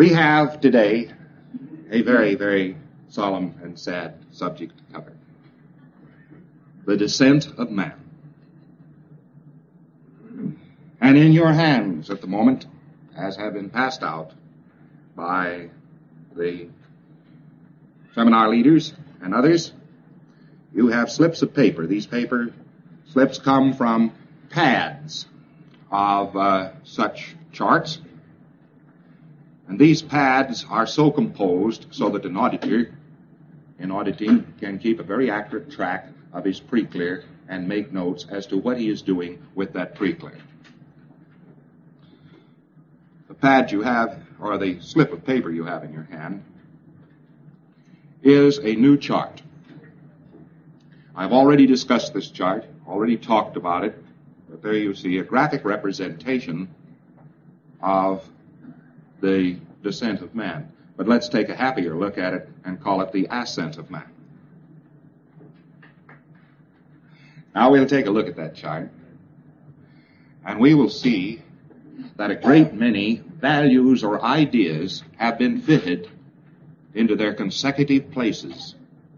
We have today a very, very solemn and sad subject to cover. The descent of man. And in your hands at the moment, as have been passed out by the seminar leaders and others, you have slips of paper. These paper slips come from pads of such charts. And these pads are so composed so that an auditor, in auditing, can keep a very accurate track of his pre-clear and make notes as to what he is doing with that pre-clear. The pad you have, or the slip of paper you have in your hand, is a new chart. I've already discussed this chart, already talked about it, but there you see a graphic representation of the descent of man. But let's take a happier look at it and call it the ascent of man. Now we'll take a look at that chart, and we will see that a great many values or ideas have been fitted into their consecutive places.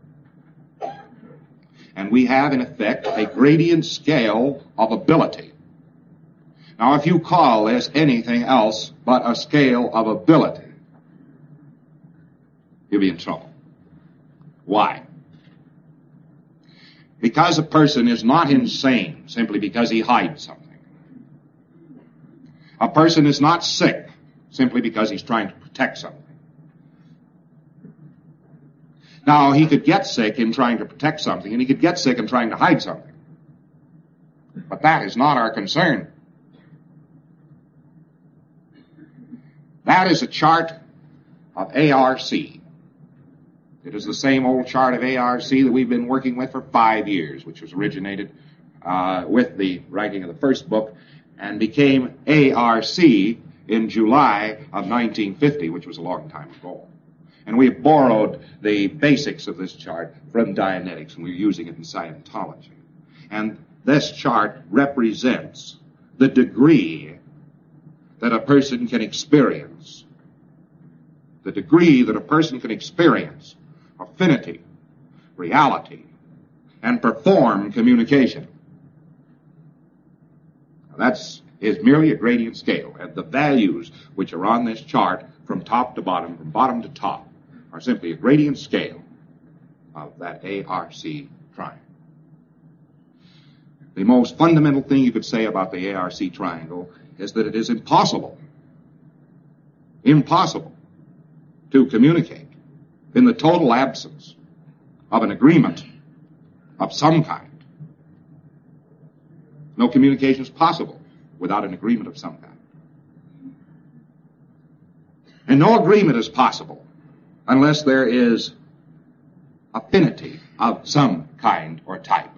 And we have, in effect, a gradient scale of ability. Now, if you call this anything else but a scale of ability, you'll be in trouble. Why? Because a person is not insane simply because he hides something. A person is not sick simply because he's trying to protect something. Now, he could get sick in trying to protect something, and he could get sick in trying to hide something. But that is not our concern. That is a chart of ARC. It is the same old chart of ARC that we've been working with for 5 years, which was originated with the writing of the first book and became ARC in July of 1950, which was a long time ago. And we have borrowed the basics of this chart from Dianetics, and we're using it in Scientology. And this chart represents the degree that a person can experience. The degree that a person can experience affinity, reality, and perform communication. Now that is merely a gradient scale, and the values which are on this chart from top to bottom, from bottom to top, are simply a gradient scale of that ARC triangle. The most fundamental thing you could say about the ARC triangle is that it is impossible to communicate in the total absence of an agreement of some kind. No communication is possible without an agreement of some kind. And no agreement is possible unless there is affinity of some kind or type.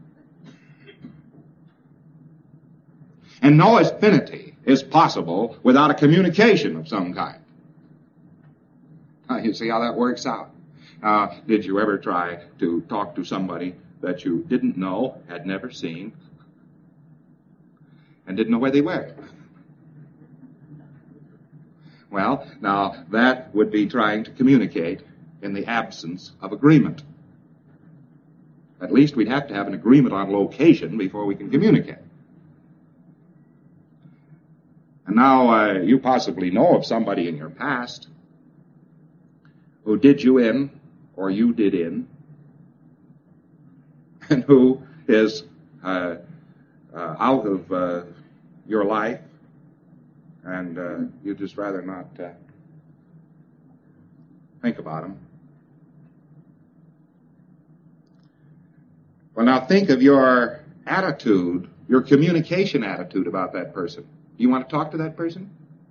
And no affinity is possible without a communication of some kind. Now, you see how that works out. Did you ever try to talk to somebody that you didn't know, had never seen, and didn't know where they were? Well, now that would be trying to communicate in the absence of agreement. At least we'd have to have an agreement on location before we can communicate. And now you possibly know of somebody in your past who did you in, or you did in, and who is out of your life, and you'd just rather not think about him. Well, now think of your attitude, your communication attitude about that person. You want to talk to that person?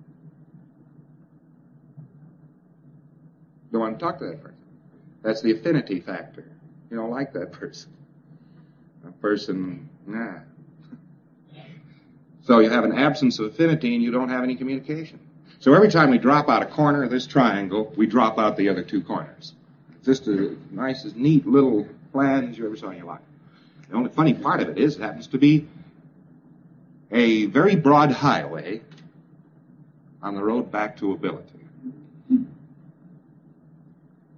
You want to talk to that person. That's the affinity factor. You don't like that person. A person, nah. So you have an absence of affinity and you don't have any communication. So every time we drop out a corner of this triangle, we drop out the other two corners. It's just as nice as neat little plan as you ever saw in your life. The only funny part of it is it happens to be a very broad highway on the road back to ability.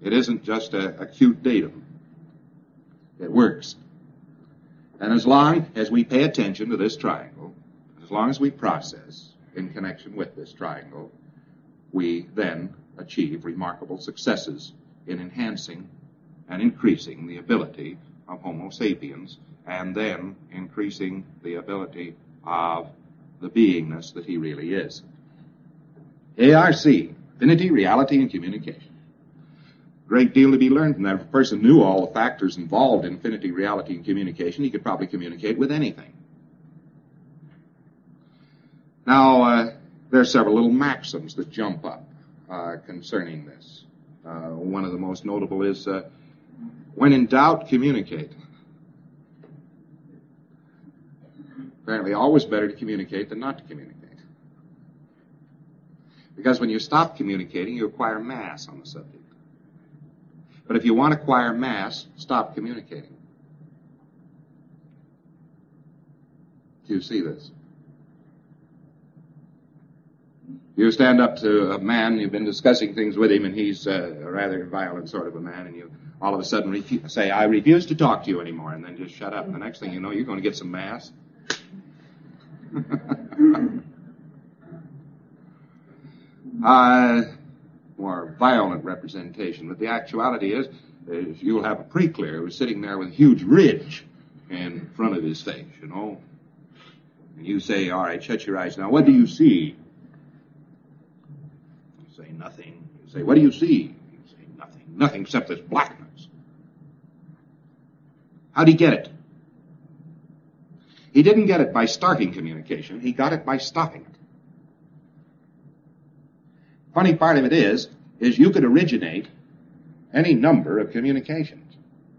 It isn't just a cute datum. It works. And as long as we pay attention to this triangle, as long as we process in connection with this triangle, we then achieve remarkable successes in enhancing and increasing the ability of Homo sapiens, and then increasing the ability of the beingness that he really is. ARC, Affinity, Reality, and Communication. Great deal to be learned from that. If a person knew all the factors involved in affinity, reality, and communication, he could probably communicate with anything. Now, there are several little maxims that jump up concerning this. One of the most notable is, when in doubt, communicate. Apparently, always better to communicate than not to communicate. Because when you stop communicating, you acquire mass on the subject. But if you want to acquire mass, stop communicating. Do you see this? You stand up to a man, you've been discussing things with him, and he's a rather violent sort of a man, and you all of a sudden say, I refuse to talk to you anymore, and then just shut up. And the next thing you know, you're going to get some mass. More violent representation, but the actuality is you'll have a pre-clear who's sitting there with a huge ridge in front of his face, you know. And you say, all right, shut your eyes now. What do you see? You say, nothing. You say, what do you see? You say, nothing. Nothing except this blackness. How'd he get it? He didn't get it by starting communication. He got it by stopping it. Funny part of it is you could originate any number of communications.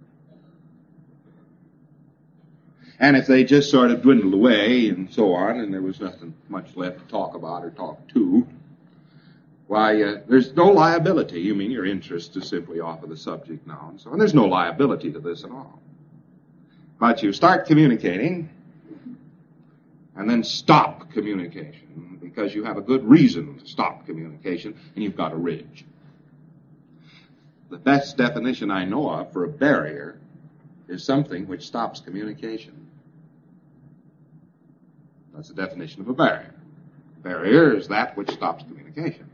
And if they just sort of dwindled away and so on, and there was nothing much left to talk about or talk to, why, there's no liability. You mean your interest is simply off of the subject now and so on. There's no liability to this at all. But you start communicating and then stop communication because you have a good reason to stop communication and you've got a ridge. The best definition I know of for a barrier is something which stops communication. That's the definition of a barrier. Barrier is that which stops communication.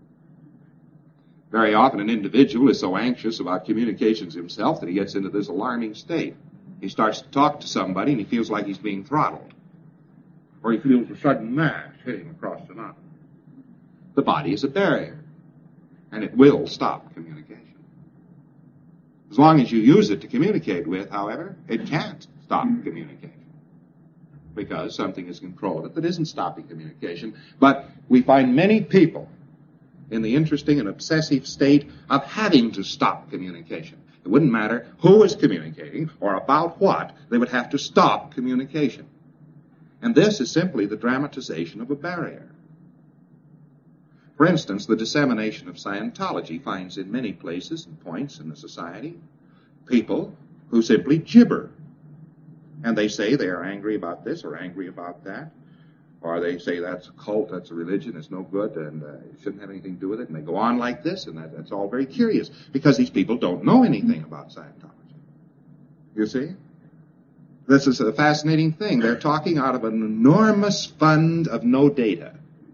Very often an individual is so anxious about communications himself that he gets into this alarming state. He starts to talk to somebody and he feels like he's being throttled. Or he feels a sudden mass hitting across the mountain. The body is a barrier, and it will stop communication. As long as you use it to communicate with, however, it can't stop communication. Because something has controlled it that isn't stopping communication. But we find many people in the interesting and obsessive state of having to stop communication. It wouldn't matter who was communicating or about what, they would have to stop communication. And this is simply the dramatization of a barrier. For instance, the dissemination of Scientology finds in many places and points in the society people who simply gibber. And they say they are angry about this or angry about that. Or they say that's a cult, that's a religion, it's no good, and you shouldn't have anything to do with it. And they go on like this, and that's all very curious, because these people don't know anything about Scientology. You see? This is a fascinating thing. They're talking out of an enormous fund of no data.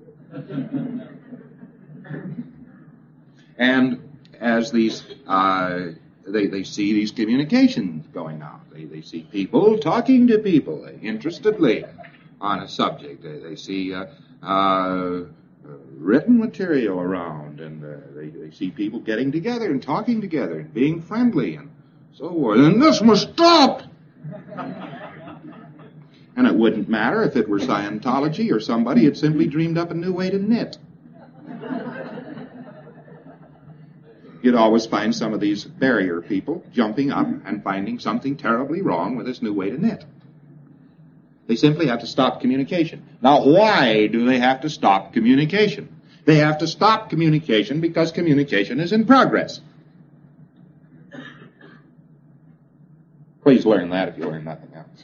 And as these, they see these communications going out. They see people talking to people interestedly on a subject. They see written material around, and they see people getting together and talking together and being friendly and so forth. And this must stop! And it wouldn't matter if it were Scientology or somebody had simply dreamed up a new way to knit. You'd always find some of these barrier people jumping up and finding something terribly wrong with this new way to knit. They simply have to stop communication. Now, why do they have to stop communication? They have to stop communication because communication is in progress. Please learn that if you learn nothing else.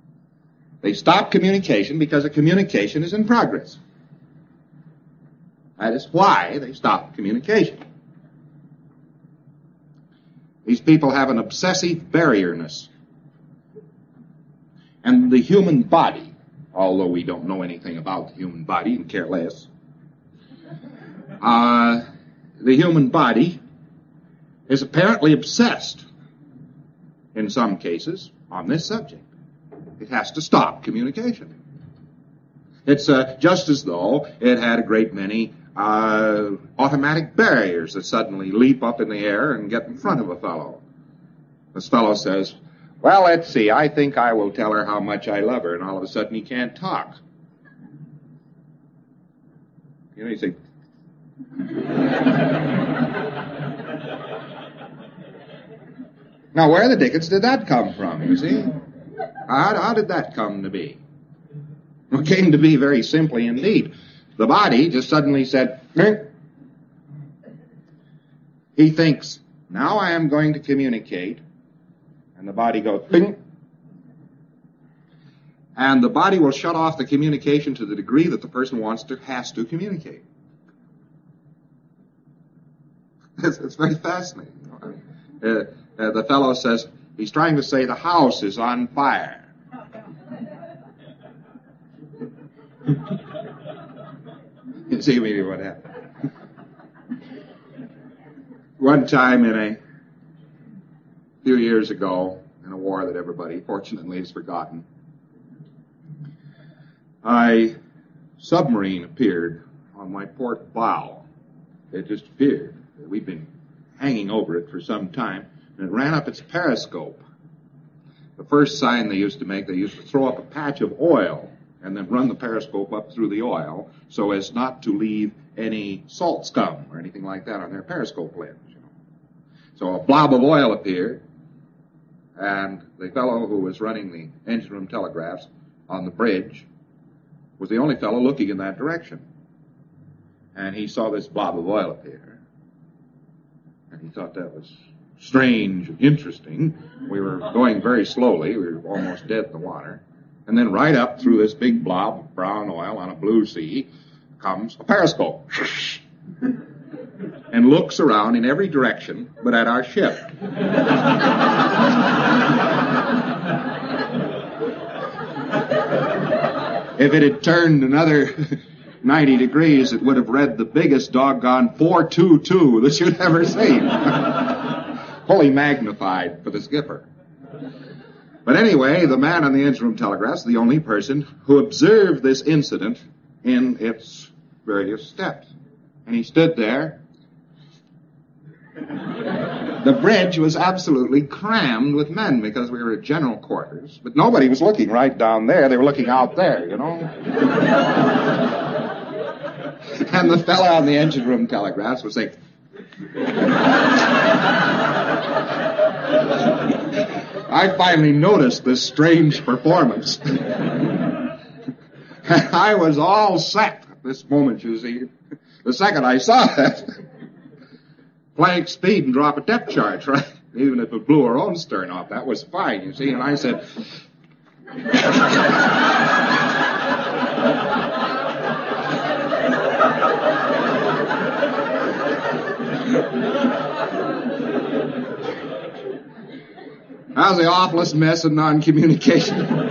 They stop communication because a communication is in progress. That is why they stopped communication. These people have an obsessive barrierness. And the human body, although we don't know anything about the human body and care less, the human body is apparently obsessed, in some cases, on this subject. It has to stop communication. It's just as though it had a great many automatic barriers that suddenly leap up in the air and get in front of a fellow. This fellow says, well, let's see, I think I will tell her how much I love her, and all of a sudden he can't talk. You know, you say, now where the dickens did that come from, you see? How did that come to be? It came to be very simply indeed. The body just suddenly said, he thinks, now I am going to communicate, and the body goes, bing. And the body will shut off the communication to the degree that the person has to communicate. It's very fascinating. The fellow says, he's trying to say the house is on fire. You see maybe what happened. One time a few years ago, in a war that everybody fortunately has forgotten, a submarine appeared on my port bow. It just appeared. We'd been hanging over it for some time, and it ran up its periscope. The first sign they used to throw up a patch of oil and then run the periscope up through the oil so as not to leave any salt scum or anything like that on their periscope lens. So a blob of oil appeared, and the fellow who was running the engine room telegraphs on the bridge was the only fellow looking in that direction. And he saw this blob of oil appear, and he thought that was strange and interesting. We were going very slowly. We were almost dead in the water. And then right up through this big blob of brown oil on a blue sea comes a periscope and looks around in every direction but at our ship. If it had turned another 90 degrees, it would have read the biggest doggone 422 that you'd ever seen. Fully magnified for the skipper. But anyway, the man on the engine room telegraphs, the only person who observed this incident in its various steps. And he stood there. The bridge was absolutely crammed with men because we were at general quarters. But nobody was looking right down there. They were looking out there, you know. And the fellow on the engine room telegraphs was saying, I finally noticed this strange performance. I was all set at this moment, you see. The second I saw that, flank speed and drop a depth charge, right? Even if it blew our own stern off, that was fine, you see. And I said, that was the awfulest mess of non-communication.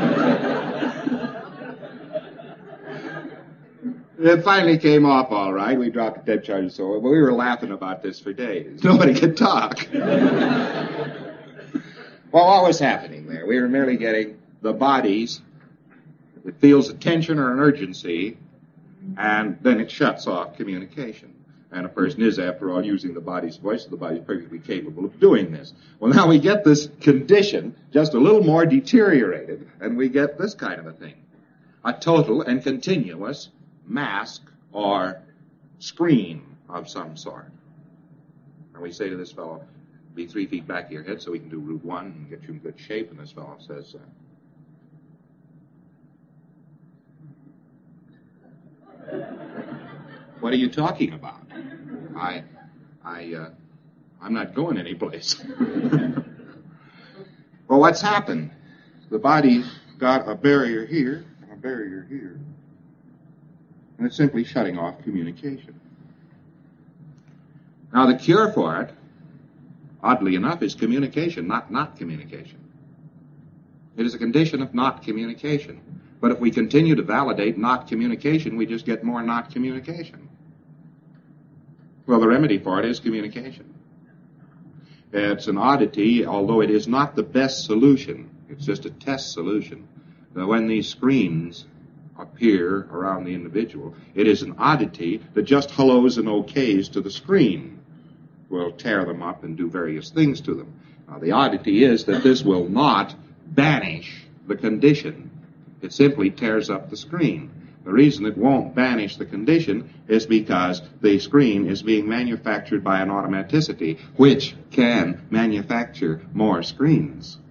It finally came off all right. We dropped the depth charge and so on, but we were laughing about this for days. Nobody could talk. Well, what was happening there? We were merely getting the bodies. It feels a tension or an urgency, and then it shuts off communication. And a person is, after all, using the body's voice, so the body's perfectly capable of doing this. Well, now we get this condition just a little more deteriorated, and we get this kind of a thing. A total and continuous mask or screen of some sort. And we say to this fellow, be 3 feet back of your head so we can do route 1 and get you in good shape. And this fellow says, what are you talking about? I'm not going anyplace. Well, what's happened? The body's got a barrier here, and a barrier here. And it's simply shutting off communication. Now, the cure for it, oddly enough, is communication, not communication. It is a condition of not communication. But if we continue to validate not communication, we just get more not communication. Well, the remedy for it is communication. It's an oddity, although it is not the best solution. It's just a test solution. When these screens appear around the individual, it is an oddity that just hellos and okays to the screen. We'll tear them up and do various things to them. Now, the oddity is that this will not banish the condition. It simply tears up the screen. The reason it won't banish the condition is because the screen is being manufactured by an automaticity which can manufacture more screens.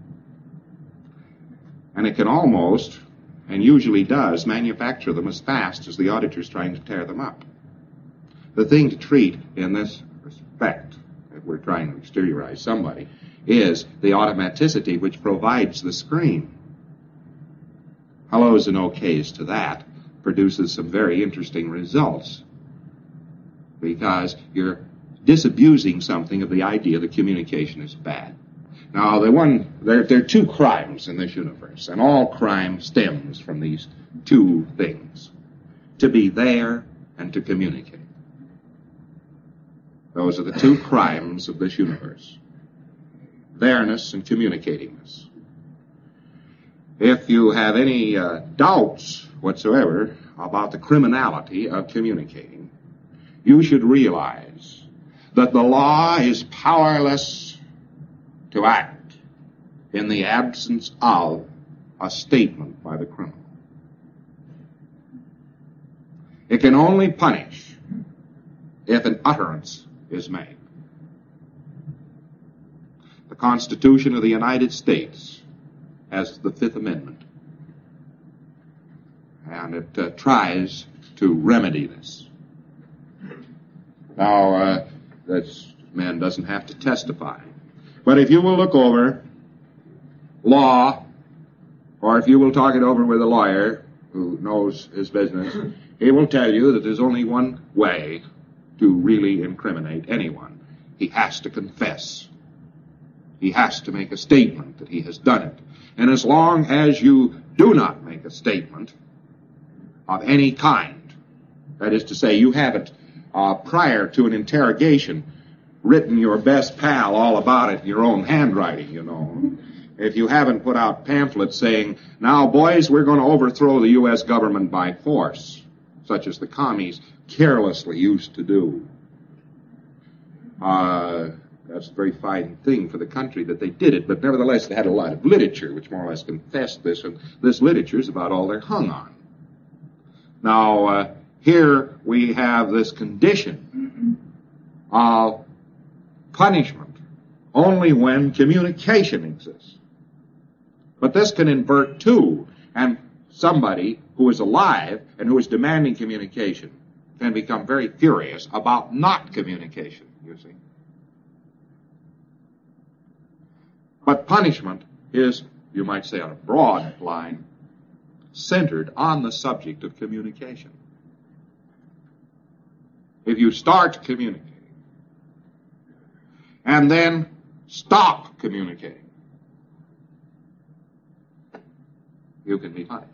And it can almost, and usually does, manufacture them as fast as the auditor's trying to tear them up. The thing to treat in this respect, if we're trying to exteriorize somebody, is the automaticity which provides the screen. Hellos and okays to that produces some very interesting results, because you're disabusing something of the idea that communication is bad. Now, there are two crimes in this universe, and all crime stems from these two things: to be there and to communicate. Those are the two crimes of this universe: there-ness and communicatingness. If you have any doubts whatsoever about the criminality of communicating, you should realize that the law is powerless to act in the absence of a statement by the criminal. It can only punish if an utterance is made. The Constitution of the United States has the Fifth Amendment, and it tries to remedy this. Now, this man doesn't have to testify, but if you will look over law, or if you will talk it over with a lawyer who knows his business, he will tell you that there's only one way to really incriminate anyone. He has to confess. He has to make a statement that he has done it. And as long as you do not make a statement of any kind, that is to say, you haven't, prior to an interrogation, written your best pal all about it in your own handwriting, you know. If you haven't put out pamphlets saying, now, boys, we're going to overthrow the U.S. government by force, such as the commies carelessly used to do. That's a very fine thing for the country that they did it, but nevertheless they had a lot of literature which more or less confessed this, and this literature is about all they're hung on. Now, here we have this condition of punishment only when communication exists. But this can invert too, and somebody who is alive and who is demanding communication can become very furious about not communication, you see. But punishment is, you might say on a broad line, centered on the subject of communication. If you start communicating and then stop communicating, you can be punished.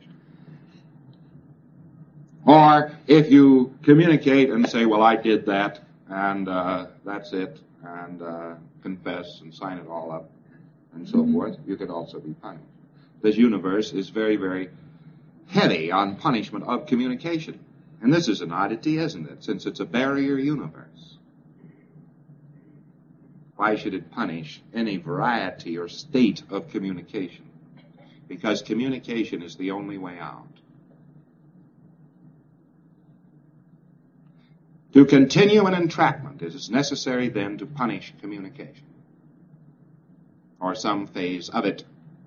Or if you communicate and say, well, I did that, and that's it, and confess and sign it all up, and so forth, you could also be punished. This universe is very, very heavy on punishment of communication. And this is an oddity, isn't it, since it's a barrier universe? Why should it punish any variety or state of communication? Because communication is the only way out. To continue an entrapment, it is necessary then to punish communication, or some phase of it,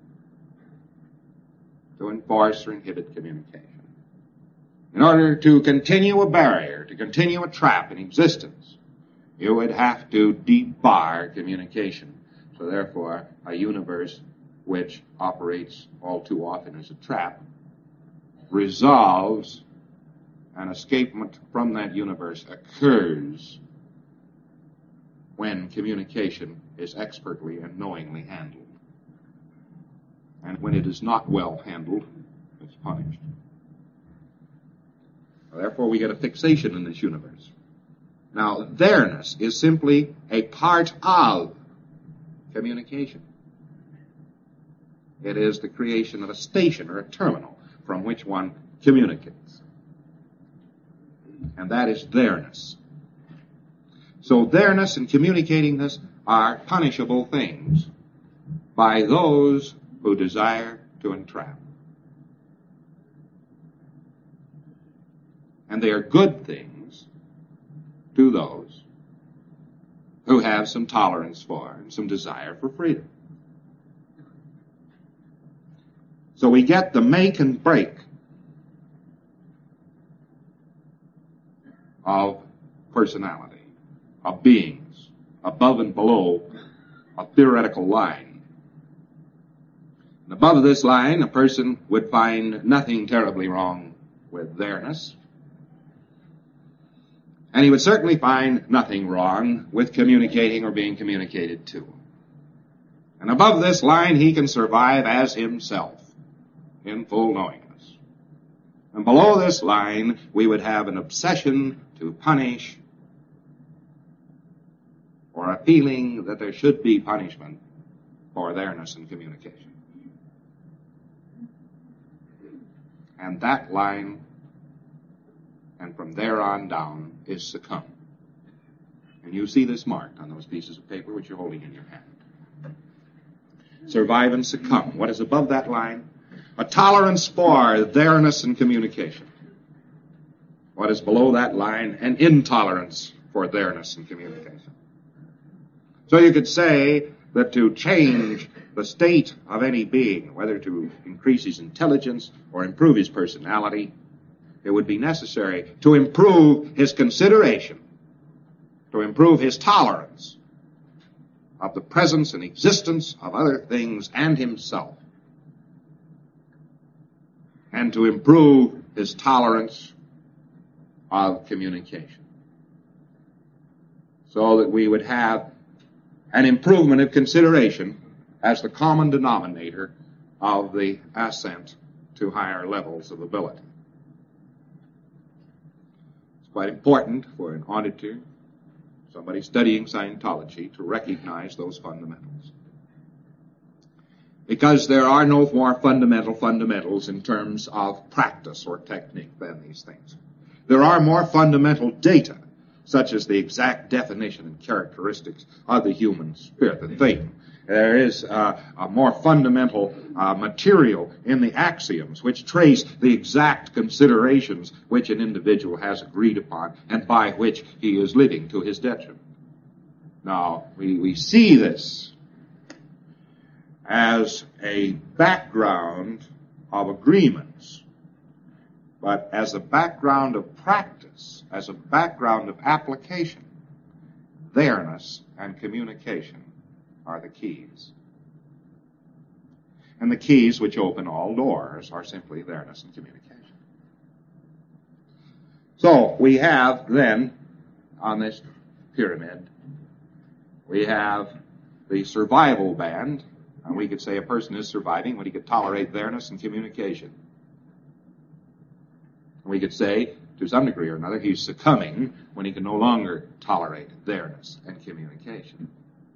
to enforce or inhibit communication. In order to continue a barrier, to continue a trap in existence, you would have to debar communication. So therefore, a universe which operates all too often as a trap resolves, an escapement from that universe occurs when communication is expertly and knowingly handled. And when it is not well handled, it's punished. Therefore, we get a fixation in this universe. Now, there-ness is simply a part of communication. It is the creation of a station or a terminal from which one communicates. And that is there-ness. So there-ness and communicating-ness are punishable things by those who desire to entrap. And they are good things to those who have some tolerance for and some desire for freedom. So we get the make and break of personality, of beings, above and below a theoretical line. And above this line, a person would find nothing terribly wrong with there-ness. And he would certainly find nothing wrong with communicating or being communicated to. And above this line, he can survive as himself in full knowingness. And below this line, we would have an obsession to punish or a feeling that there should be punishment for there-ness in communication. And that line, and from there on down, is succumb. And you see this marked on those pieces of paper which you're holding in your hand. Survive and succumb. What is above that line? A tolerance for there-ness in communication. What is below that line? An intolerance for there-ness in communication. So you could say that to change the state of any being, whether to increase his intelligence or improve his personality, it would be necessary to improve his consideration, to improve his tolerance of the presence and existence of other things and himself, and to improve his tolerance of communication, so that we would have an improvement of consideration as the common denominator of the ascent to higher levels of ability. It's quite important for an auditor, somebody studying Scientology, to recognize those fundamentals. Because there are no more fundamentals in terms of practice or technique than these things. There are more fundamental data, such as the exact definition and characteristics of the human spirit, the thing. There is a more fundamental material in the axioms which trace the exact considerations which an individual has agreed upon and by which he is living to his detriment. Now, we see this as a background of agreements, but as a background of practice, as a background of application, there-ness and communication are the keys. And the keys which open all doors are simply there-ness and communication. So we have then, on this pyramid, we have the survival band, and we could say a person is surviving when he could tolerate there-ness and communication. We could say, to some degree or another, he's succumbing when he can no longer tolerate there-ness and communication.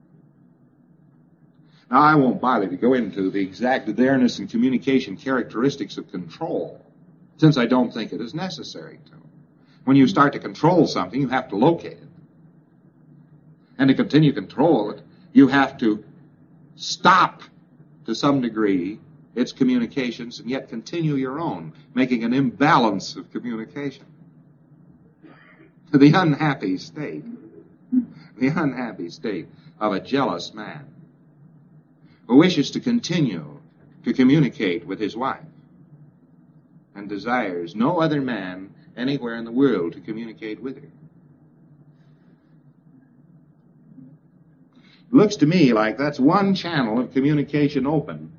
Now, I won't bother to go into the exact there-ness and communication characteristics of control, since I don't think it is necessary to. When you start to control something, you have to locate it. And to continue to control it, you have to stop, to some degree, its communications and yet continue your own, making an imbalance of communication. The unhappy state of a jealous man who wishes to continue to communicate with his wife and desires no other man anywhere in the world to communicate with her. It looks to me like that's one channel of communication open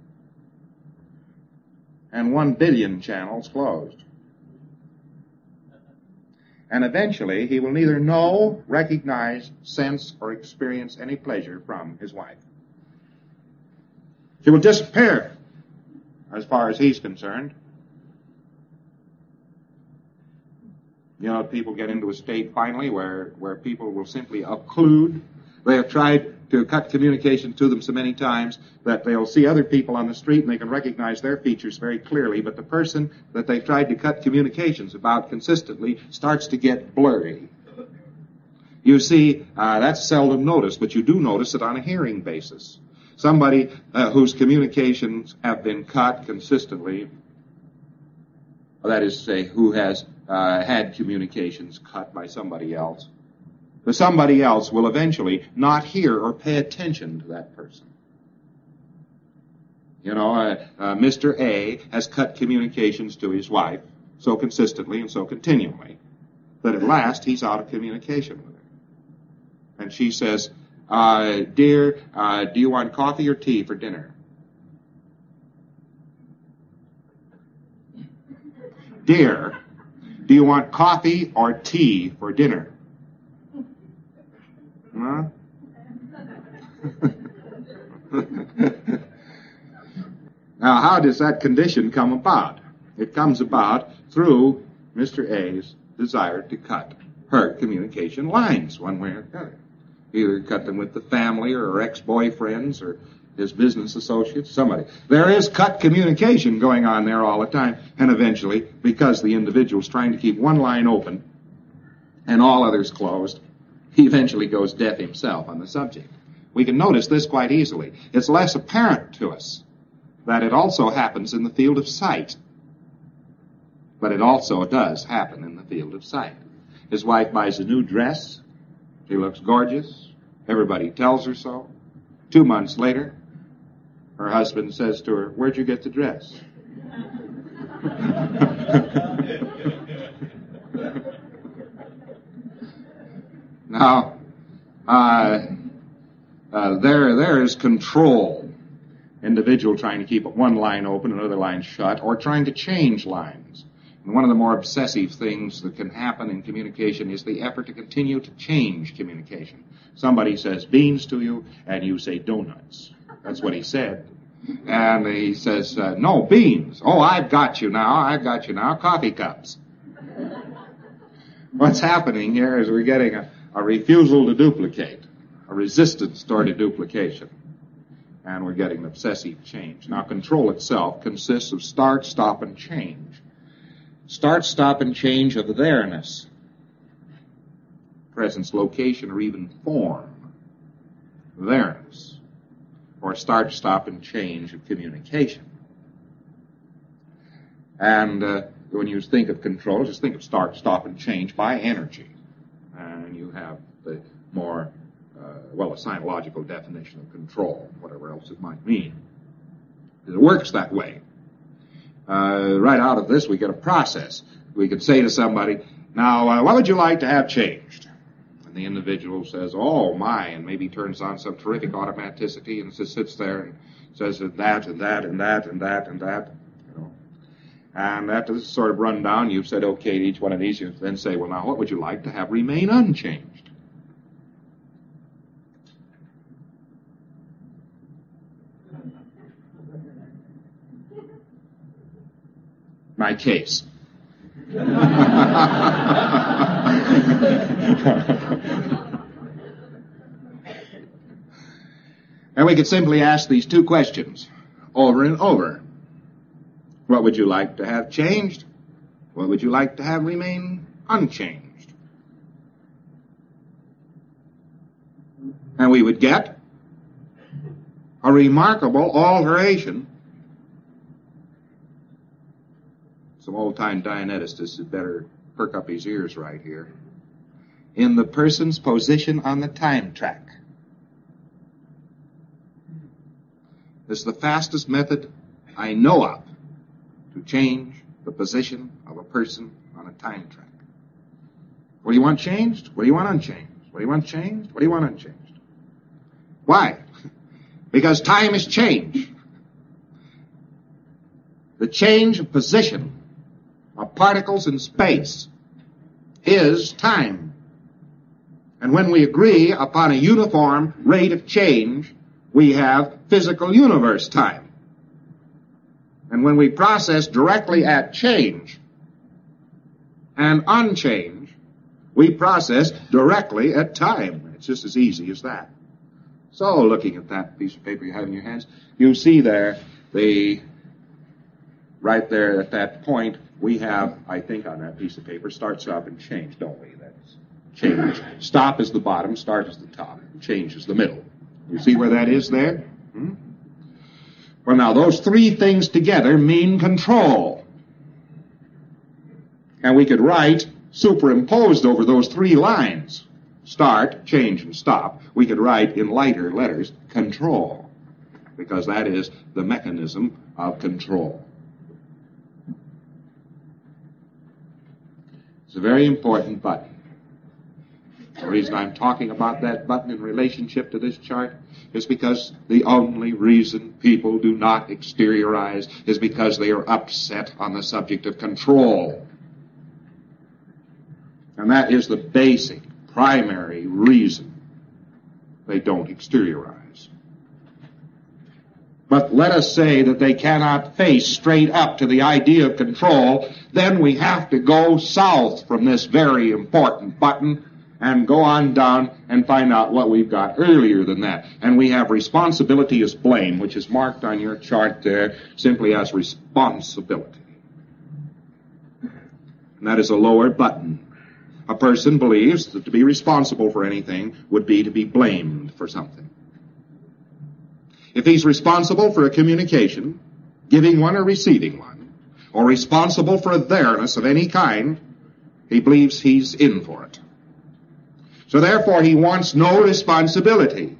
and 1 billion channels closed. And eventually he will neither know, recognize, sense, or experience any pleasure from his wife. She will disappear as far as he's concerned. You know, people get into a state finally where people will simply occlude. They have tried to cut communication to them so many times that they'll see other people on the street and they can recognize their features very clearly, but the person that they've tried to cut communications about consistently starts to get blurry. You see, that's seldom noticed, but you do notice it on a hearing basis. Somebody whose communications have been cut consistently, that is to say, who has had communications cut by somebody else, but somebody else will eventually not hear or pay attention to that person. You know, Mr. A has cut communications to his wife so consistently and so continually that at last he's out of communication with her. And she says, dear, do you want coffee or tea for dinner? Dear, do you want coffee or tea for dinner? Huh? Now, how does that condition come about? It comes about through Mr. A's desire to cut her communication lines one way or the other. Either cut them with the family or her ex-boyfriends or his business associates, somebody. There is cut communication going on there all the time, and eventually, because the individual's trying to keep one line open and all others closed, he eventually goes deaf himself on the subject. We can notice this quite easily. It's less apparent to us that it also happens in the field of sight. But it also does happen in the field of sight. His wife buys a new dress. She looks gorgeous. Everybody tells her so. 2 months later, her husband says to her, "Where'd you get the dress?" Now, there is control. Individual trying to keep one line open, another line shut, or trying to change lines. And one of the more obsessive things that can happen in communication is the effort to continue to change communication. Somebody says beans to you, and you say donuts. That's what he said. And he says, no, beans. Oh, I've got you now, coffee cups. What's happening here is we're getting a refusal to duplicate, a resistance toward a duplication. And we're getting obsessive change. Now, control itself consists of start, stop, and change. Start, stop, and change of there-ness, presence, location, or even form. There-ness. Or start, stop, and change of communication. And when you think of control, just think of start, stop, and change by energy. And you have the more a scientological definition of control, whatever else it might mean. It works that way. Right out of this, we get a process. We could say to somebody, now, what would you like to have changed? And the individual says, oh, my, and maybe turns on some terrific automaticity and just sits there and says that and that and that and that and that. You know. And after this sort of rundown, you've said okay to each one of these. You then say, well, now, what would you like to have remain unchanged? My case. And we could simply ask these two questions over and over. What would you like to have changed? What would you like to have remain unchanged? And we would get a remarkable alteration. Some old-time Dianeticists had better perk up his ears right here. In the person's position on the time track. This is the fastest method I know of to change the position of a person on a time track. What do you want changed? What do you want unchanged? What do you want changed? What do you want unchanged? Why? Because time is change. The change of position of particles in space is time. And when we agree upon a uniform rate of change, we have physical universe time. And when we process directly at change and unchange, we process directly at time. It's just as easy as that. So, looking at that piece of paper you have in your hands, you see there, right there at that point, we have, I think on that piece of paper, start, stop, and change, don't we? That's change. Stop is the bottom, start is the top, change is the middle. You see where that is there? Well, now, those three things together mean control. And we could write, superimposed over those three lines, start, change, and stop, we could write in lighter letters, control, because that is the mechanism of control. It's a very important button. The reason I'm talking about that button in relationship to this chart is because the only reason people do not exteriorize is because they are upset on the subject of control. And that is the basic, primary reason they don't exteriorize. But let us say that they cannot face straight up to the idea of control, then we have to go south from this very important button and go on down and find out what we've got earlier than that. And we have responsibility as blame, which is marked on your chart there simply as responsibility. And that is a lower button. A person believes that to be responsible for anything would be to be blamed for something. If he's responsible for a communication, giving one or receiving one, or responsible for a there-ness of any kind, he believes he's in for it. So therefore he wants no responsibility.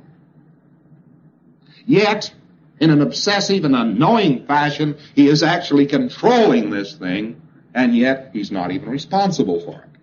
Yet, in an obsessive and unknowing fashion, he is actually controlling this thing, and yet he's not even responsible for it.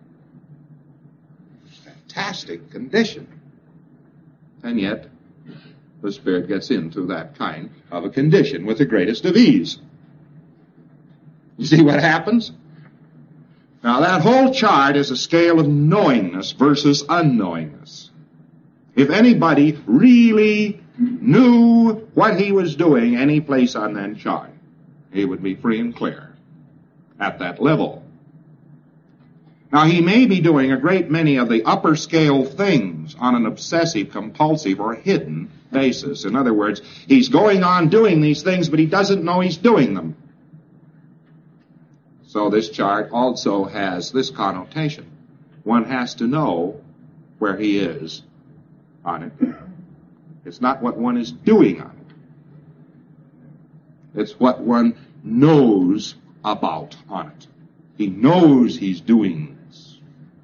Fantastic condition. And yet, the Spirit gets into that kind of a condition with the greatest of ease. You see what happens? Now, that whole chart is a scale of knowingness versus unknowingness. If anybody really knew what he was doing any place on that chart, he would be free and clear at that level. Now, he may be doing a great many of the upper scale things on an obsessive, compulsive, or hidden basis. In other words, he's going on doing these things, but he doesn't know he's doing them. So this chart also has this connotation. One has to know where he is on it. It's not what one is doing on it. It's what one knows about on it. He knows he's doing this.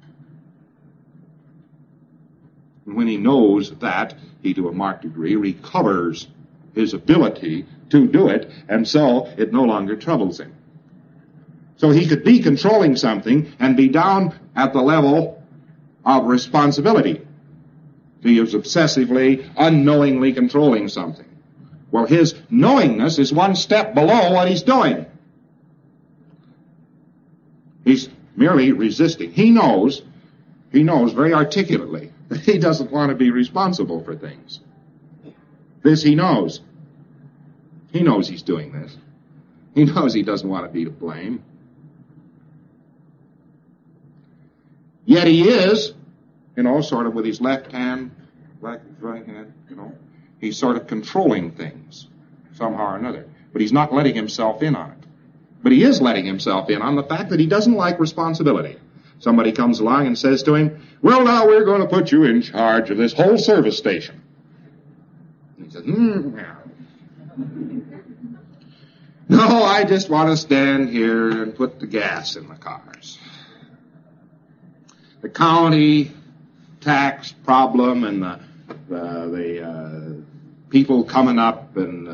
And when he knows that, he, to a marked degree, recovers his ability to do it, and so it no longer troubles him. So he could be controlling something and be down at the level of responsibility. He is obsessively, unknowingly controlling something. Well, his knowingness is one step below what he's doing. He's merely resisting. He knows very articulately that he doesn't want to be responsible for things. This he knows. He knows he's doing this. He knows he doesn't want to be to blame. Yet he is, sort of with his left hand, like his right hand, he's sort of controlling things somehow or another. But he's not letting himself in on it. But he is letting himself in on the fact that he doesn't like responsibility. Somebody comes along and says to him, well, now we're going to put you in charge of this whole service station. And he says, no, I just want to stand here and put the gas in the cars. The county tax problem and the people coming up and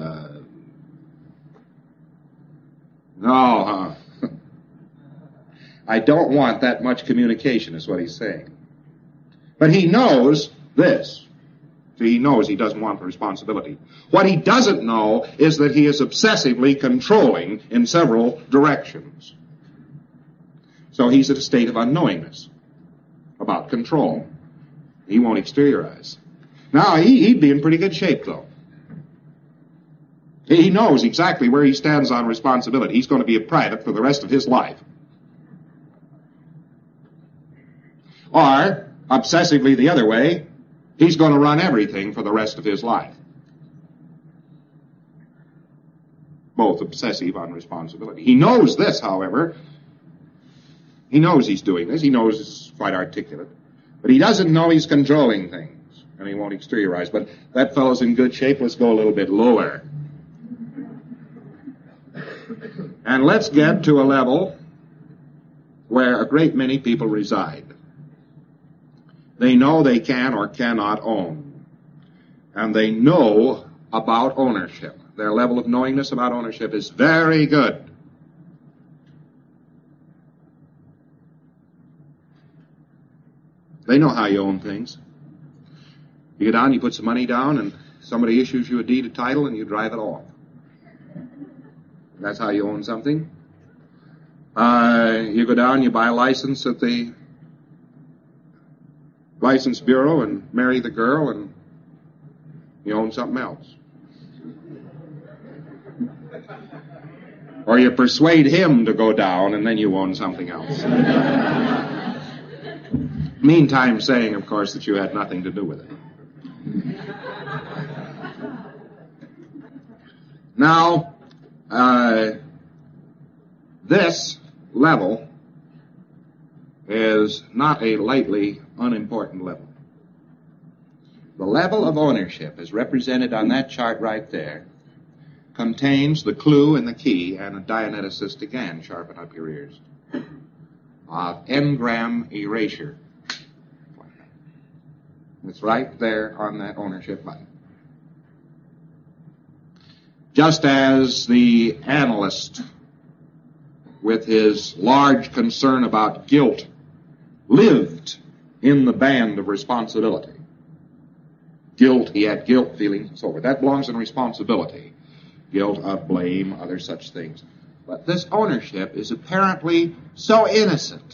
I don't want that much communication, is what he's saying. But he knows this. So he knows he doesn't want the responsibility. What he doesn't know is that he is obsessively controlling in several directions. So he's at a state of unknowingness. about control. He won't exteriorize. Now, he'd be in pretty good shape, though. He knows exactly where he stands on responsibility. He's going to be a private for the rest of his life. Or, obsessively the other way, he's going to run everything for the rest of his life. Both obsessive on responsibility. He knows this, however. He knows he's doing this. He knows it's quite articulate. But he doesn't know he's controlling things, and he won't exteriorize. But that fellow's in good shape. Let's go a little bit lower. And let's get to a level where a great many people reside. They know they can or cannot own. And they know about ownership. Their level of knowingness about ownership is very good. They know how you own things. You get down, you put some money down, and somebody issues you a deed of title, and you drive it off. That's how you own something. You go down, you buy a license at the license bureau and marry the girl, and you own something else. Or you persuade him to go down, and then you own something else. Meantime saying, of course, that you had nothing to do with it. Now, this level is not a lightly unimportant level. The level of ownership, as represented on that chart right there, contains the clue and the key, and a Dianeticist, again, sharpen up your ears, of engram erasure. It's right there on that ownership button. Just as the analyst, with his large concern about guilt, lived in the band of responsibility. Guilt, he had guilt feelings and so forth. That belongs in responsibility. Guilt of blame, other such things. But this ownership is apparently so innocent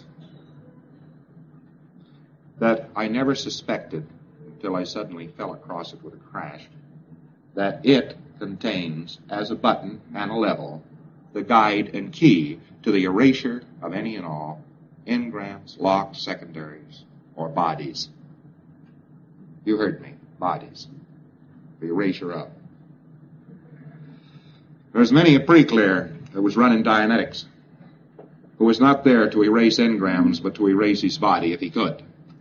that I never suspected, until I suddenly fell across it with a crash, that it contains, as a button and a level, the guide and key to the erasure of any and all engrams, locks, secondaries, or bodies. You heard me. Bodies. The erasure of. There's many a pre-clear that was run in Dianetics who was not there to erase engrams, but to erase his body if he could.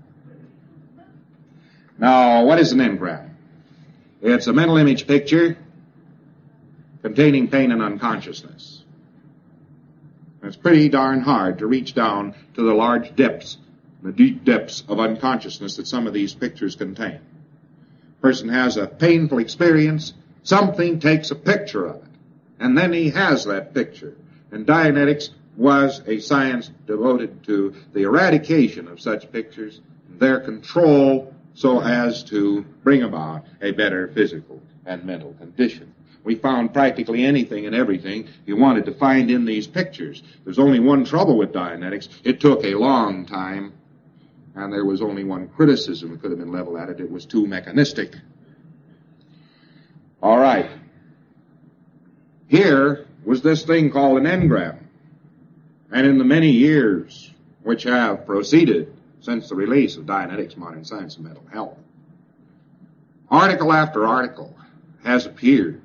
Now, what is an engram? It's a mental image picture containing pain and unconsciousness. It's pretty darn hard to reach down to the large depths, the deep depths of unconsciousness that some of these pictures contain. A person has a painful experience, something takes a picture of it, and then he has that picture. And Dianetics was a science devoted to the eradication of such pictures, their control, so as to bring about a better physical and mental condition. We found practically anything and everything you wanted to find in these pictures. There's only one trouble with Dianetics. It took a long time, and there was only one criticism that could have been leveled at it. It was too mechanistic. All right. Here was this thing called an engram. And in the many years which have proceeded since the release of Dianetics, Modern Science and Mental Health, article after article has appeared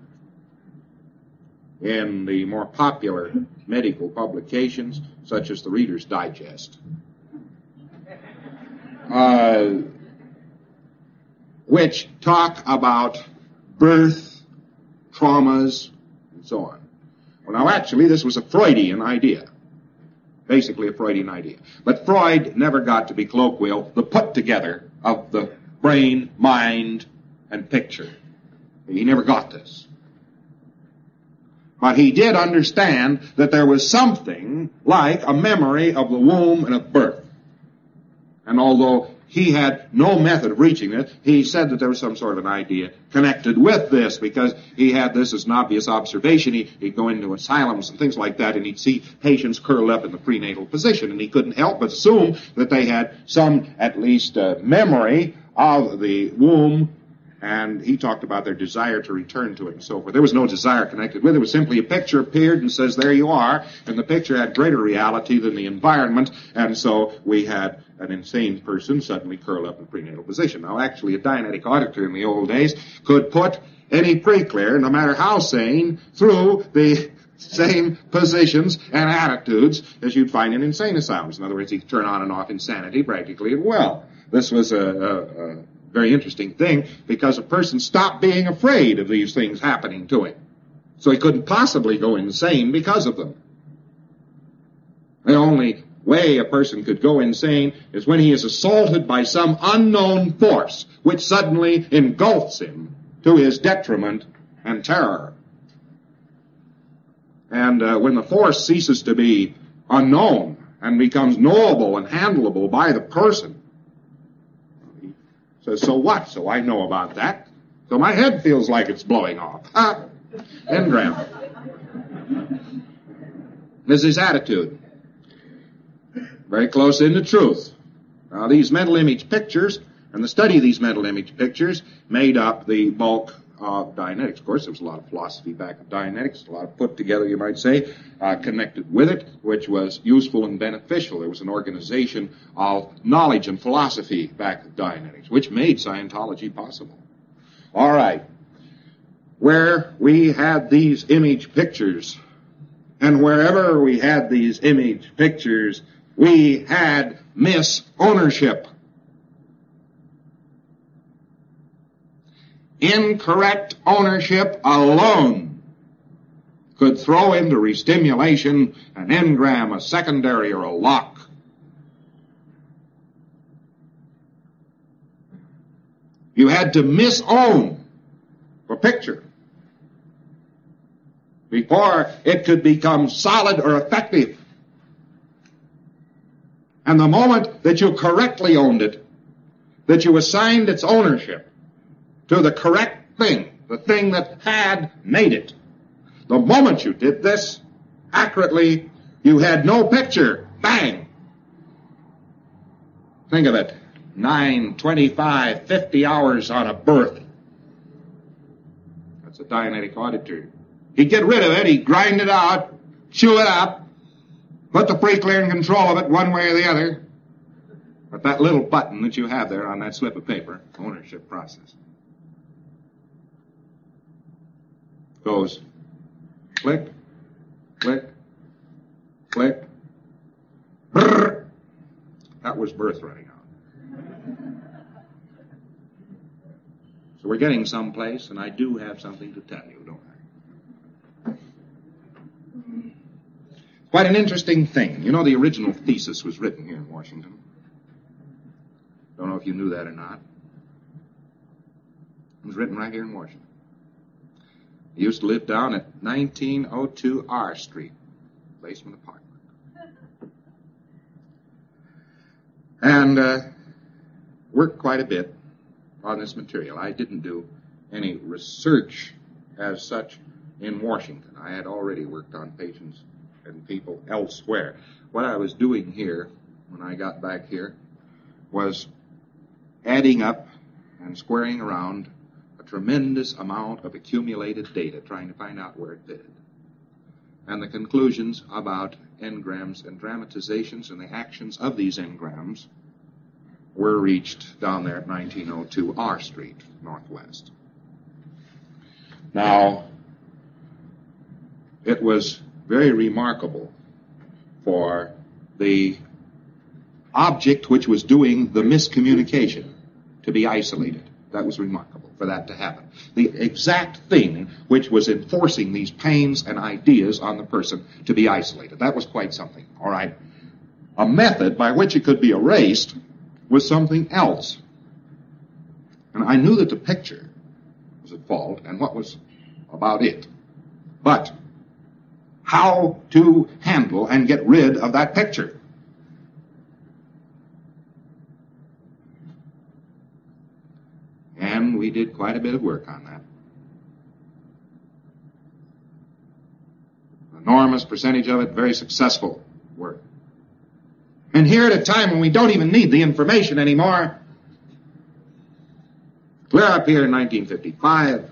in the more popular medical publications, such as the Reader's Digest, which talk about birth, traumas, and so on. Well, now, actually, this was a Freudian idea. Basically a Freudian idea. But Freud never got to be colloquial, the put-together of the brain, mind, and picture. He never got this. But he did understand that there was something like a memory of the womb and of birth. And although he had no method of reaching it. He said that there was some sort of an idea connected with this because he had this as an obvious observation. He'd go into asylums and things like that, and he'd see patients curled up in the prenatal position, and he couldn't help but assume that they had some, at least, memory of the womb, and he talked about their desire to return to it and so forth. There was no desire connected with it. It was simply a picture appeared and says, there you are, and the picture had greater reality than the environment, and so we had an insane person suddenly curl up in prenatal position. Now, actually, a Dianetic auditor in the old days could put any pre-clear, no matter how sane, through the same positions and attitudes as you'd find in insane asylums. In other words, he could turn on and off insanity practically at will. This was a very interesting thing because a person stopped being afraid of these things happening to him. So he couldn't possibly go insane because of them. The only way a person could go insane is when he is assaulted by some unknown force which suddenly engulfs him to his detriment and terror. And when the force ceases to be unknown and becomes knowable and handleable by the person, he says, so what? So I know about that. So my head feels like it's blowing off. Engram. This is his attitude. Very close into truth. Now, these mental image pictures and the study of these mental image pictures made up the bulk of Dianetics. Of course, there was a lot of philosophy back of Dianetics, a lot of put together, you might say, connected with it, which was useful and beneficial. There was an organization of knowledge and philosophy back of Dianetics, which made Scientology possible. All right. Where we had these image pictures, and wherever we had these image pictures, we had misownership. Incorrect ownership alone could throw into restimulation an engram, a secondary, or a lock. You had to misown a picture before it could become solid or effective. And the moment that you correctly owned it, that you assigned its ownership to the correct thing, the thing that had made it, the moment you did this accurately, you had no picture. Bang! Think of it. 9, 25, 50 hours on a birth. That's a Dianetic auditor. He'd get rid of it, he'd grind it out, chew it up, put the pre-clear in control of it one way or the other. But that little button that you have there on that slip of paper, ownership process, goes click, click, click, brrr. That was birth running out. So we're getting someplace, and I do have something to tell you, don't I? Quite an interesting thing. You know, the original thesis was written here in Washington. Don't know if you knew that or not. It was written right here in Washington. He used to live down at 1902 R Street, basement apartment. And worked quite a bit on this material. I didn't do any research as such in Washington. I had already worked on patients and people elsewhere. What I was doing here, when I got back here, was adding up and squaring around a tremendous amount of accumulated data, trying to find out where it fitted. And the conclusions about engrams and dramatizations and the actions of these engrams were reached down there at 1902 R Street, Northwest. Now, it was very remarkable for the object which was doing the miscommunication to be isolated. That was remarkable for that to happen. The exact thing which was enforcing these pains and ideas on the person to be isolated. That was quite something, all right? A method by which it could be erased was something else. And I knew that the picture was at fault and what was about it. But how to handle and get rid of that picture? we did quite a bit of work on that. An enormous percentage of it, very successful work. And here at a time when we don't even need the information anymore, clear up here in 1955,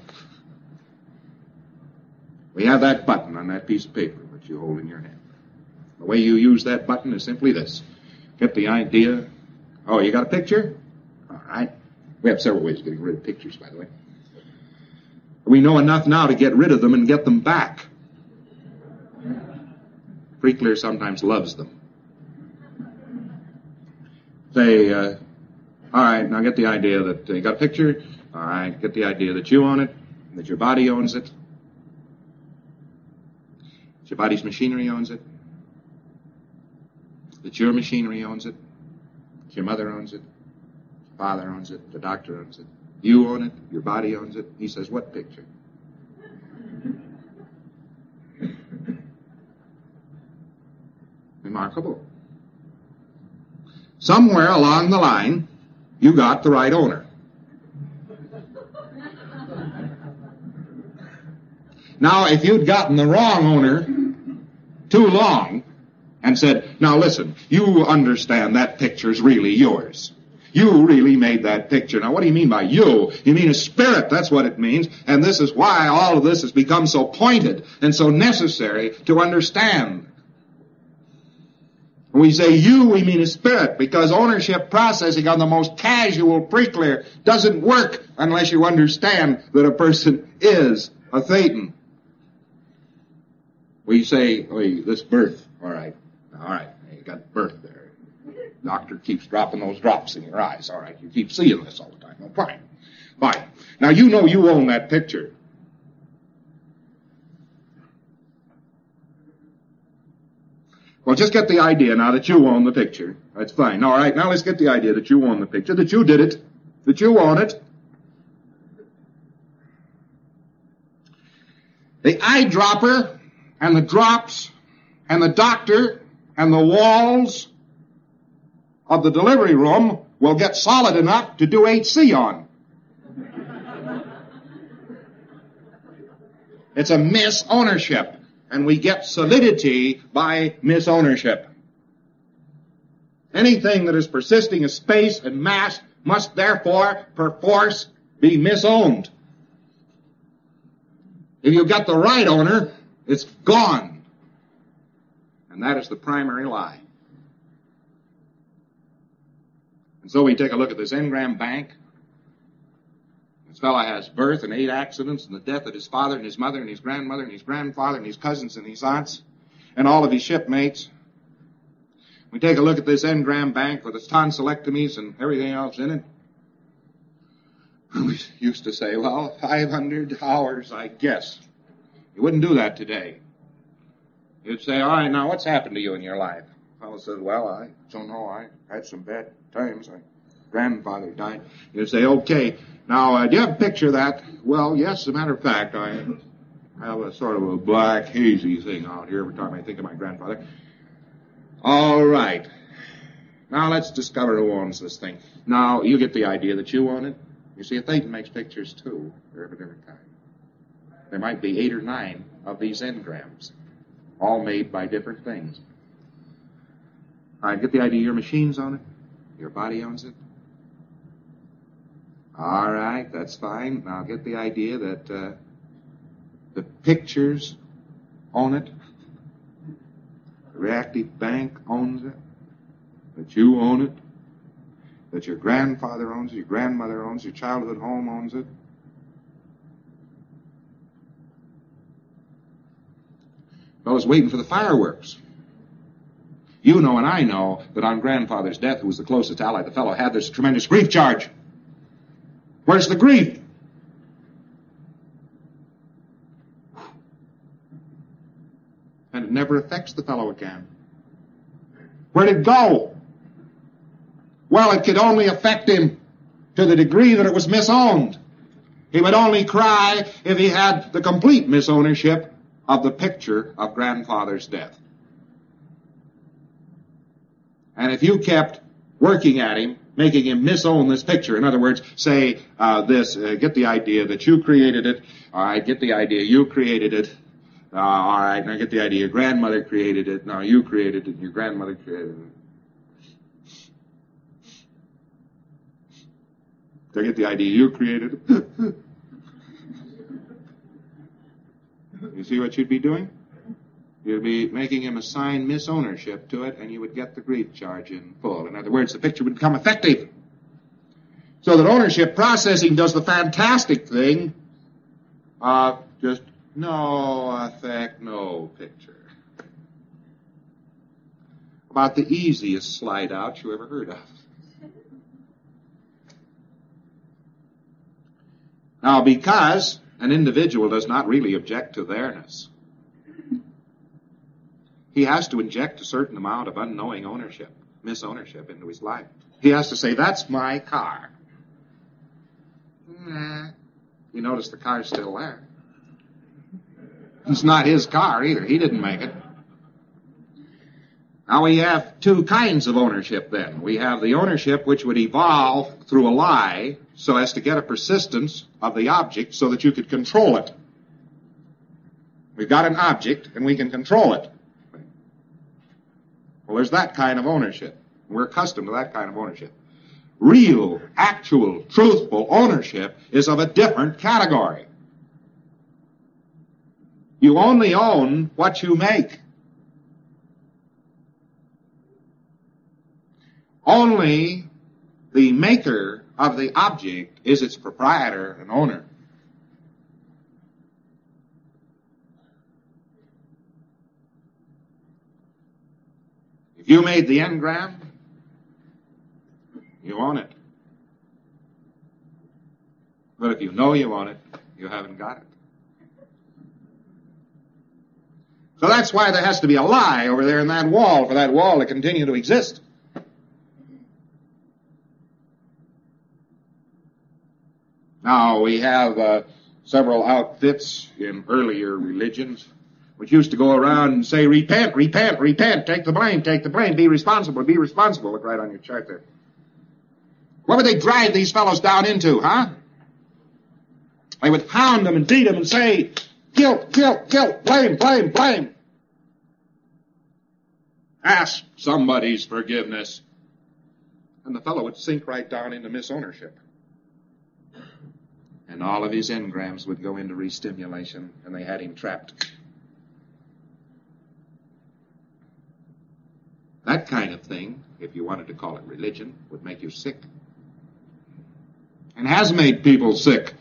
we have that button on that piece of paper that you hold in your hand. The way you use that button is simply this. Get the idea. Oh, you got a picture? All right. We have several ways of getting rid of pictures, by the way. We know enough now to get rid of them and get them back. Freeclear sometimes loves them. Say, all right, now get the idea that you got a picture. All right, get the idea that you own it, that your body owns it, that your body's machinery owns it, that your machinery owns it, that your mother owns it, your father owns it, the doctor owns it, you own it, your body owns it. He says, what picture? Remarkable. Somewhere along the line, you got the right owner. Now, if you'd gotten the wrong owner too long and said, now listen, you understand that picture's really yours. You really made that picture. Now, what do you mean by you? You mean a spirit. That's what it means. And this is why all of this has become so pointed and so necessary to understand. When we say you, we mean a spirit, because ownership processing on the most casual preclear doesn't work unless you understand that a person is a thetan. We say, this birth, all right, you got birth there. Doctor keeps dropping those drops in your eyes, all right, you keep seeing this all the time. Well, fine. Now, you know you own that picture. Well, just get the idea now that you own the picture. That's fine. All right, now let's get the idea that you own the picture, that you did it, that you own it. The eyedropper and the drops and the doctor and the walls of the delivery room will get solid enough to do HC on. It's a misownership. And we get solidity by misownership. Anything that is persisting as space and mass must therefore, perforce, be misowned. If you've got the right owner, it's gone. And that is the primary lie. And so we take a look at this Engram Bank. This fellow has birth and 8 accidents and the death of his father and his mother and his grandmother and his grandfather and his cousins and his aunts and all of his shipmates. We take a look at this Engram Bank with its tonsillectomies and everything else in it. We used to say, well, 500 hours, I guess. You wouldn't do that today. You'd say, all right, now what's happened to you in your life? The fellow says, well, I don't know. I had some bad times. My grandfather died. You'd say, okay. Now, do you have a picture of that? Well, yes, as a matter of fact, I have a sort of a black, hazy thing out here every time I think of my grandfather. All right. Now, let's discover who owns this thing. Now, you get the idea that you own it. You see, a thetan makes pictures, too. They're of a different kind. There might be 8 or 9 of these engrams, all made by different things. All right, get the idea your machines own it. Your body owns it. All right, that's fine. Now get the idea that the pictures own it. The reactive bank owns it. That you own it. That your grandfather owns it, your grandmother owns it, your childhood home owns it. Fellow's waiting for the fireworks. You know and I know that on grandfather's death, who was the closest ally the fellow had, there's a tremendous grief charge. Where's the grief? And it never affects the fellow again. Where'd it go? Well, it could only affect him to the degree that it was misowned. He would only cry if he had the complete misownership of the picture of grandfather's death. And if you kept working at him making him misown this picture. In other words, say get the idea that you created it. All right, get the idea you created it. All right, now get the idea your grandmother created it. Now you created it, your grandmother created it. So get the idea you created it. You see what you'd be doing? You'd be making him assign misownership to it, and you would get the grief charge in full. In other words, the picture would become effective. So that ownership processing does the fantastic thing of just no effect, no picture. About the easiest slide out you ever heard of. Now, because an individual does not really object to theirs, he has to inject a certain amount of unknowing ownership, misownership into his life. He has to say, that's my car. Nah. You notice the car's still there. It's not his car either. He didn't make it. Now we have two kinds of ownership then. We have the ownership which would evolve through a lie so as to get a persistence of the object so that you could control it. We've got an object and we can control it. Well, there's that kind of ownership. We're accustomed to that kind of ownership. Real, actual, truthful ownership is of a different category. You only own what you make. Only the maker of the object is its proprietor and owner. If you made the engram, you own it. But if you know you own it, you haven't got it. So that's why there has to be a lie over there in that wall for that wall to continue to exist. Now, we have several outfits in earlier religions which used to go around and say, repent, repent, repent, take the blame, be responsible, be responsible. Look right on your chart there. What would they drive these fellows down into, huh? They would hound them and beat them and say, guilt, guilt, guilt, blame, blame, blame. Ask somebody's forgiveness. And the fellow would sink right down into misownership. And all of his engrams would go into restimulation, and they had him trapped. That kind of thing, if you wanted to call it religion, would make you sick. And has made people sick.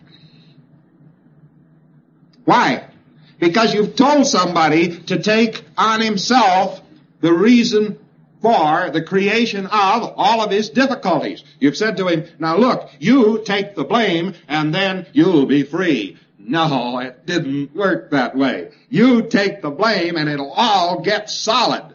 Why? Because you've told somebody to take on himself the reason for the creation of all of his difficulties. You've said to him, now look, you take the blame and then you'll be free. No, it didn't work that way. You take the blame and it'll all get solid.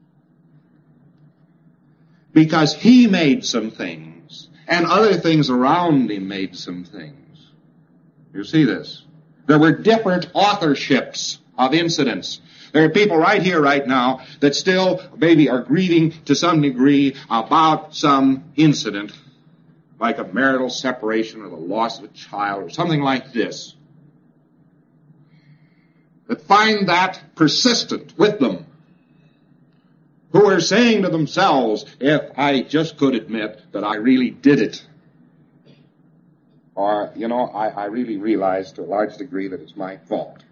Because he made some things and other things around him made some things. You see this? There were different authorships of incidents. There are people right here, right now, that still maybe are grieving to some degree about some incident, like a marital separation or the loss of a child or something like this, that find that persistent with them, who are saying to themselves, if I just could admit that I really did it, or, I really realize to a large degree that it's my fault.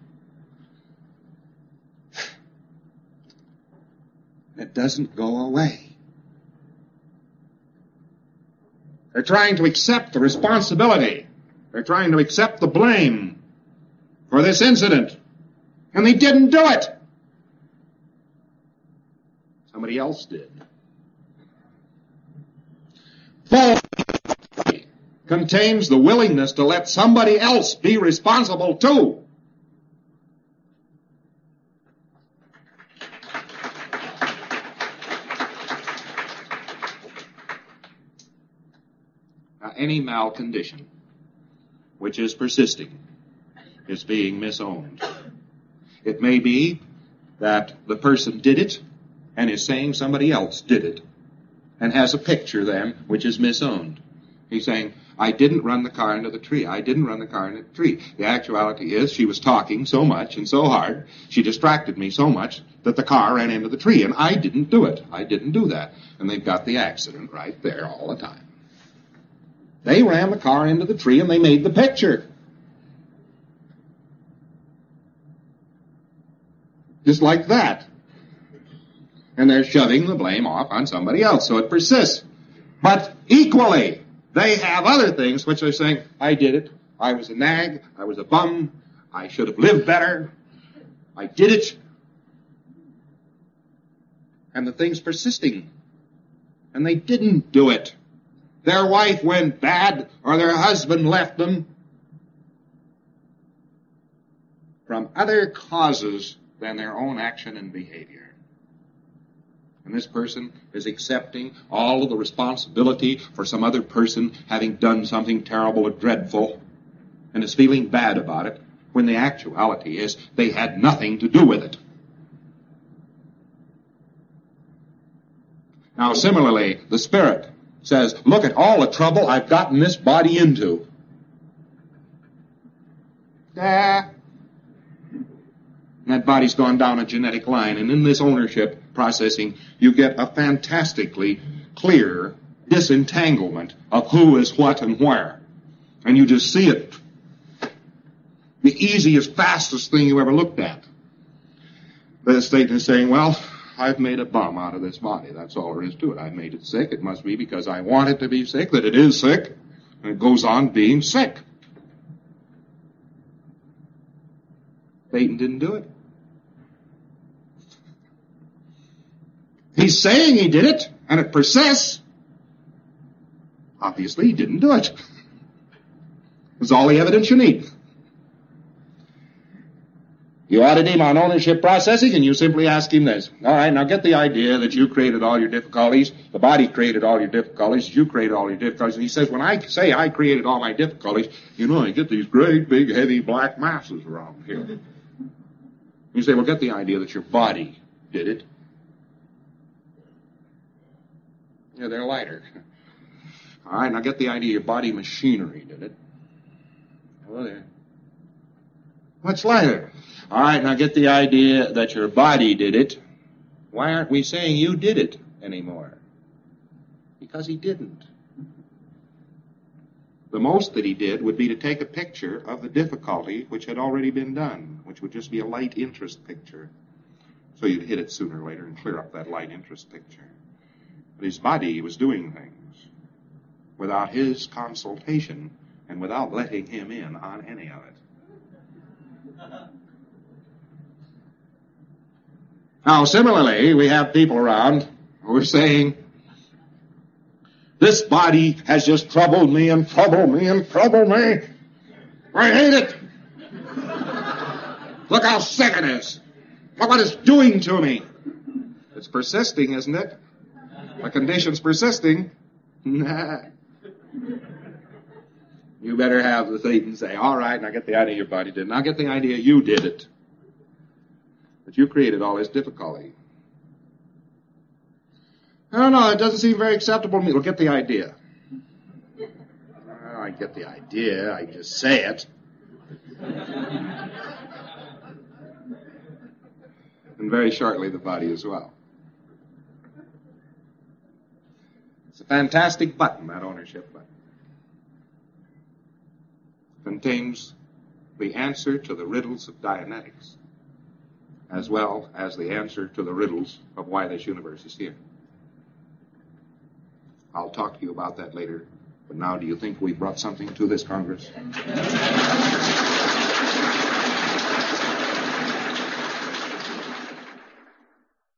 It doesn't go away. They're trying to accept the responsibility. They're trying to accept the blame for this incident. And they didn't do it. Somebody else did. Full contains the willingness to let somebody else be responsible too. Any malcondition which is persisting is being misowned. It may be that the person did it and is saying somebody else did it. and has a picture then which is misowned. He's saying, I didn't run the car into the tree. I didn't run the car into the tree. The actuality is she was talking so much and so hard, she distracted me so much that the car ran into the tree, and I didn't do it. I didn't do that. And they've got the accident right there all the time. They ran the car into the tree, and they made the picture. Just like that. And they're shoving the blame off on somebody else, so it persists. But equally, they have other things which they're saying, I did it, I was a nag, I was a bum, I should have lived better, I did it. And the thing's persisting. And they didn't do it. Their wife went bad, or their husband left them from other causes than their own action and behavior. And this person is accepting all of the responsibility for some other person having done something terrible or dreadful, and is feeling bad about it, when the actuality is they had nothing to do with it. Now, similarly, the Spirit says, look at all the trouble I've gotten this body into. And that body's gone down a genetic line, and in this ownership processing, you get a fantastically clear disentanglement of who is what and where. And you just see it. The easiest, fastest thing you ever looked at. The Satan is saying, well, I've made a bum out of this body. That's all there is to it. I've made it sick. It must be because I want it to be sick, that it is sick, and it goes on being sick. Satan didn't do it. He's saying he did it, and it persists. Obviously, he didn't do it. That's all the evidence you need. You audit him on ownership processing, and you simply ask him this. All right, now get the idea that you created all your difficulties. The body created all your difficulties. You created all your difficulties. And he says, when I say I created all my difficulties, you know, I get these great, big, heavy black masses around here. You say, well, get the idea that your body did it. Yeah, they're lighter. All right, now get the idea your body machinery did it. Well, they're much lighter. All right, now get the idea that your body did it. Why aren't we saying you did it anymore? Because he didn't. The most that he did would be to take a picture of the difficulty which had already been done, which would just be a light interest picture. So you'd hit it sooner or later and clear up that light interest picture. But his body was doing things without his consultation and without letting him in on any of it. Now, similarly, we have people around who are saying, this body has just troubled me and troubled me and troubled me. I hate it. Look how sick it is. Look what it's doing to me. It's persisting, isn't it? The condition's persisting. Nah. You better have the Satan say, all right, now get the idea your body did. Now get the idea you did it. That you created all this difficulty. I don't know, it doesn't seem very acceptable to me. Well, get the idea. Well, I get the idea, I just say it. And very shortly the body as well. It's a fantastic button, that ownership button. Contains the answer to the riddles of Dianetics, as well as the answer to the riddles of why this universe is here. I'll talk to you about that later, but now do you think we brought something to this Congress?